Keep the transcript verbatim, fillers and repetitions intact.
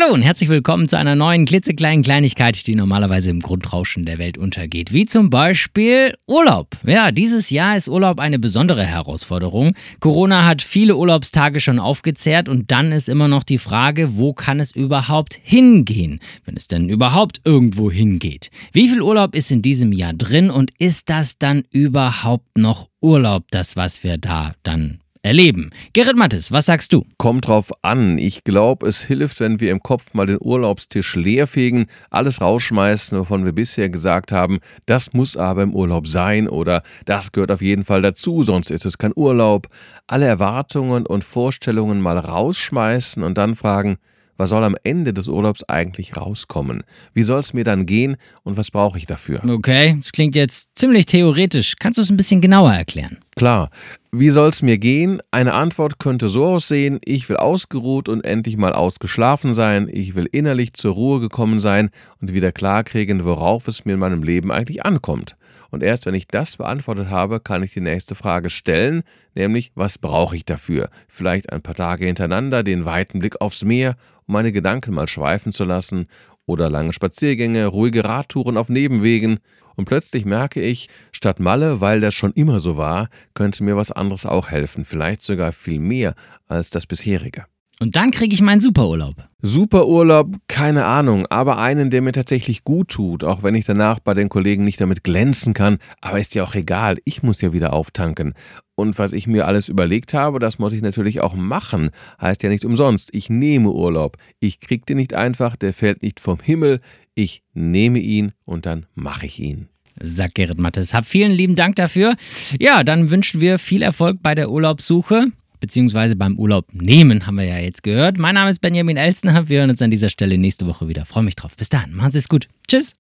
Hallo und herzlich willkommen zu einer neuen klitzekleinen Kleinigkeit, die normalerweise im Grundrauschen der Welt untergeht. Wie zum Beispiel Urlaub. Ja, dieses Jahr ist Urlaub eine besondere Herausforderung. Corona hat viele Urlaubstage schon aufgezehrt und dann ist immer noch die Frage, wo kann es überhaupt hingehen? Wenn es denn überhaupt irgendwo hingeht. Wie viel Urlaub ist in diesem Jahr drin und ist das dann überhaupt noch Urlaub, das was wir da dann erleben? Gerrit Mattes, was sagst du? Kommt drauf an. Ich glaube, es hilft, wenn wir im Kopf mal den Urlaubstisch leerfegen, alles rausschmeißen, wovon wir bisher gesagt haben, das muss aber im Urlaub sein oder das gehört auf jeden Fall dazu, sonst ist es kein Urlaub. Alle Erwartungen und Vorstellungen mal rausschmeißen und dann fragen, was soll am Ende des Urlaubs eigentlich rauskommen? Wie soll es mir dann gehen und was brauche ich dafür? Okay, das klingt jetzt ziemlich theoretisch. Kannst du es ein bisschen genauer erklären? Klar. Wie soll es mir gehen? Eine Antwort könnte so aussehen: Ich will ausgeruht und endlich mal ausgeschlafen sein. Ich will innerlich zur Ruhe gekommen sein und wieder klarkriegen, worauf es mir in meinem Leben eigentlich ankommt. Und erst wenn ich das beantwortet habe, kann ich die nächste Frage stellen, nämlich, was brauche ich dafür? Vielleicht ein paar Tage hintereinander den weiten Blick aufs Meer, um meine Gedanken mal schweifen zu lassen, oder lange Spaziergänge, ruhige Radtouren auf Nebenwegen. Und plötzlich merke ich, statt Malle, weil das schon immer so war, könnte mir was anderes auch helfen, vielleicht sogar viel mehr als das bisherige. Und dann kriege ich meinen Superurlaub. Superurlaub, keine Ahnung, aber einen, der mir tatsächlich gut tut, auch wenn ich danach bei den Kollegen nicht damit glänzen kann. Aber ist ja auch egal, ich muss ja wieder auftanken. Und was ich mir alles überlegt habe, das muss ich natürlich auch machen. Heißt ja nicht umsonst, ich nehme Urlaub. Ich krieg den nicht einfach, der fällt nicht vom Himmel. Ich nehme ihn und dann mache ich ihn. Sagt Gerrit Mattes. Hab vielen lieben Dank dafür. Ja, dann wünschen wir viel Erfolg bei der Urlaubssuche. Beziehungsweise beim Urlaub nehmen, haben wir ja jetzt gehört. Mein Name ist Benjamin Elstner. Wir hören uns an dieser Stelle nächste Woche wieder. Freue mich drauf. Bis dahin, machen Sie es gut. Tschüss.